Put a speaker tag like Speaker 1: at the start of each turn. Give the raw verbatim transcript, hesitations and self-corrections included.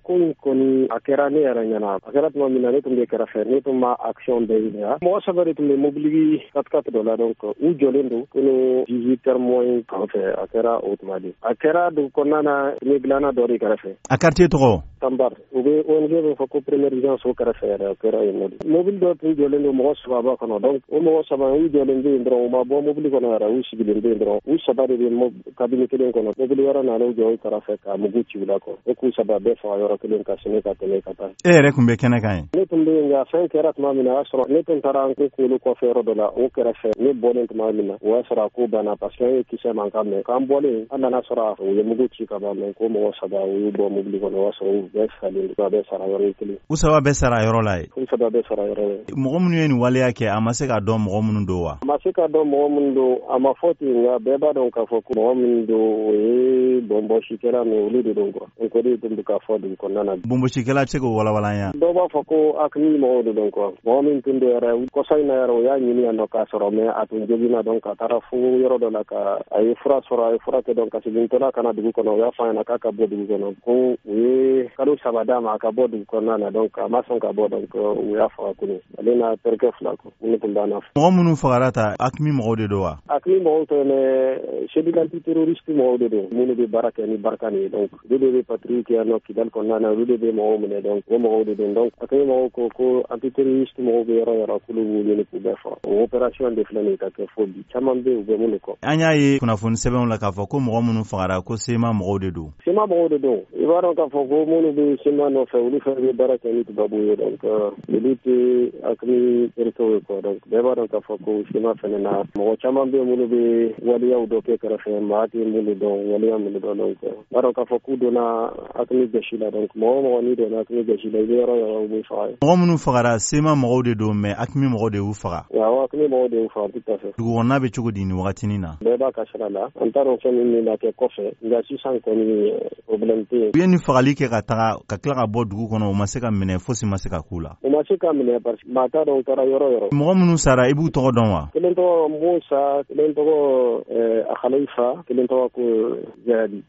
Speaker 1: ko in kɔni a kɛra ne yɛrɛ ɲɛna a kɛra tuma min na ne tun bɛ kɛrɛfɛ ne tun ma action bɛɛ ɲininka mɔgɔ saba de tun bɛ mobili quatre quatre dɔ la donc u jɔlen don kono dix-huit heures moins kan fɛ a kɛra o tuma de a kɛra dugu kɔnɔna na ne dilanna dɔ de kɛrɛfɛ
Speaker 2: a quartier tɔgɔ
Speaker 1: Tambar u bɛ O N G bɛ fɔ ko première urgence o kɛrɛfɛ yɛrɛ a kɛra yen nɔ mobili dɔ tun jɔlen don mɔgɔ saba b'a kɔnɔ donc o mɔgɔ saba u jɔlen bɛ yen dɔrɔn u ma bɔ mobili kɔnɔ yɛrɛ u sigilen bɛ yen dɔrɔn u saba de bɛ kabine kelen kɔnɔ mobili wɛrɛ nana u jɔ u kɛrɛfɛ ka mugu ci u la kɔ o k'u saba bɛɛ faga yɔrɔ kelen ka sɛnɛ ka tɛmɛ ka taa
Speaker 2: e yɛrɛ tun bɛ kɛnɛ kan ye
Speaker 1: ne tun bɛ yen nka fɛn kɛra tuma min na o y'a sɔrɔ ne tun taara n ko kunkolo kɔfɛ yɔrɔ dɔ la o kɛrɛfɛ ne bɔlen tuma min na o y'a sɔrɔ a ko banna parce que an ye kisɛ man kan mɛn k'an bɔlen an nana sɔrɔ u ye mugu ci ka ban mɛ ko mɔgɔ saba u y'u bɔ mobili kɔnɔ o y'a sɔrɔ u bɛɛ salen u bɛɛ sara yɔrɔ kelen
Speaker 2: u saba bɛɛ sara yɔrɔ la ye
Speaker 1: u saba bɛɛ sara yɔrɔ ye
Speaker 2: mɔgɔ minnu ye nin waleya kɛ a ma se k'a dɔn mɔgɔ minnu don wa
Speaker 1: a ma se k'a dɔn mɔgɔ minnu don a ma fɔ ten nka bɛɛ b'a dɔn k'a fɔ ko mɔgɔ minnu don o ye bɔnbɔsikɛla mais olu de don quoi o ko de tun bɛ k'a fɔ dugu kɔnɔna na
Speaker 2: bɔnbɔsikɛla tɛ se k'o walawala yan
Speaker 1: dɔw b'a fɔ ko hakili mɔgɔw de don quoi mɔgɔ min tun don yɛrɛ kɔsa in na yɛrɛ o y'a ɲini yan nɔ k'a sɔrɔ mais a tun joginna donc a taara fo yɔrɔ dɔ la ka a ye fura sɔrɔ a ye fura kɛ donc ka segin tɔla ka na dugu kɔnɔ o y'a fɔ a ɲɛna k'a ka bɔ dugu kɔnɔ ko u ye kalo saba d'a ma a ka bɔ dugu kɔnɔna na donc a ma sɔn ka bɔ donc u y'a faga kunu ale n'a terikɛ fila ko ne tun b'a na
Speaker 2: mɔgɔ minnu fagara ta hakimi mɔgɔw de don wa
Speaker 1: hakimi mɔgɔw tɛ mais chef antiterroriste mɔgɔw de don minnu bɛ baara kɛ ni barika nin ye donc olu de bɛ patrouille kɛ yan nɔ Kidal kɔnɔna na olu de bɛ mɔgɔw minɛ donc o mɔgɔw de don donc hakimi mɔgɔw ko ko antiterroriste mɔgɔw bɛ yɔrɔ yɔrɔ k'olu b'u ɲini k'u bɛɛ faga o opération de filɛ nin ye ka kɛ fo bi caman bɛ yen u bɛ mun de kɔ
Speaker 2: an y'a ye kunnafoni sɛbɛnw la k'a fɔ ko mɔgɔ minnu fagara ko sema mɔgɔw de don
Speaker 1: sema mɔgɔw de don i b'a dɔn k'a fɔ ko minnu bɛ sema nɔfɛ olu fɛnɛ bɛ baara kɛ ni tubabuw ye donc olu tɛ hakimi terikɛw ye quoi donc bɛɛ b'a dɔn k'a fɔ ko sema fɛnɛ na mɔgɔ caman bɛ yen minnu bɛ waleyaw dɔ kɛ kɛrɛfɛ maa tɛ minnu dɔn waleya minnu dɔn donc b'a dɔn k'a fɔ k'u donna hakimi gasi la donc mɔgɔ mɔgɔ n'i donna hakimi gasi la i bɛ yɔrɔ yɔrɔ u bɛ faga
Speaker 2: mɔgɔ minnu fagara sema mɔgɔw de don mais hakimi mɔgɔw de y'u faga
Speaker 1: awɔ hakimi mɔgɔw de y'u faga tout à fait
Speaker 2: dugu kɔnɔna bɛ cogo di nin wagatinin na
Speaker 1: bɛɛ b'a ka sira la an t'a dɔn fɛn min bɛna kɛ kɔfɛ nka sisan kɔni problème tɛ yen
Speaker 2: u ye nin fagali kɛ ka taga ka tila ka bɔ dugu kɔnɔ u ma se ka minɛ fosi ma se ka k'u la
Speaker 1: u ma se ka minɛ parce que maa t'a dɔn u taara yɔrɔ yɔrɔ
Speaker 2: mɔgɔ minnu sara i b'u tɔgɔ dɔn wa
Speaker 1: kelen tɔgɔ Musa kelen tɔgɔ a Khalifa kelen tɔgɔ ko Zayadi